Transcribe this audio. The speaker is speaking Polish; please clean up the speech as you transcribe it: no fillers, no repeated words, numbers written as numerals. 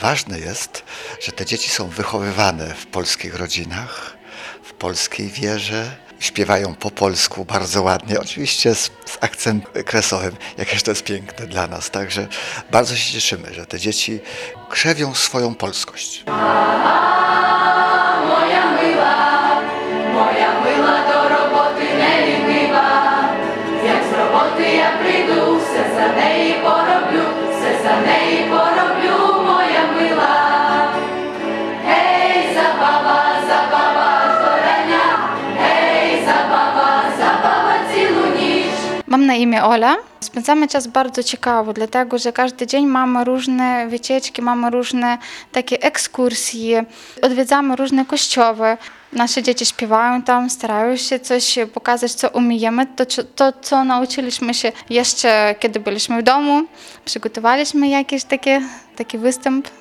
Ważne jest, że te dzieci są wychowywane w polskich rodzinach, w polskiej wierze, śpiewają po polsku bardzo ładnie, oczywiście z akcentem kresowym, jakież to jest piękne dla nas. Także bardzo się cieszymy, że te dzieci krzewią swoją polskość. Моя мила до роботи не лінива, як з роботи я прийду, все за неї пороблю, все за неї пороблю, моя мила. Гей, забава зоряня, гей, забава цілу ніч. Mam na imię Ola. Spędzamy czas bardzo ciekawo, dlatego że każdy dzień mamy różne wycieczki, mamy różne takie ekskursje, odwiedzamy różne kościoły. Nasze dzieci śpiewają tam, starają się coś pokazać, co umiemy, co nauczyliśmy się jeszcze, kiedy byliśmy w domu. Przygotowaliśmy jakiś taki występ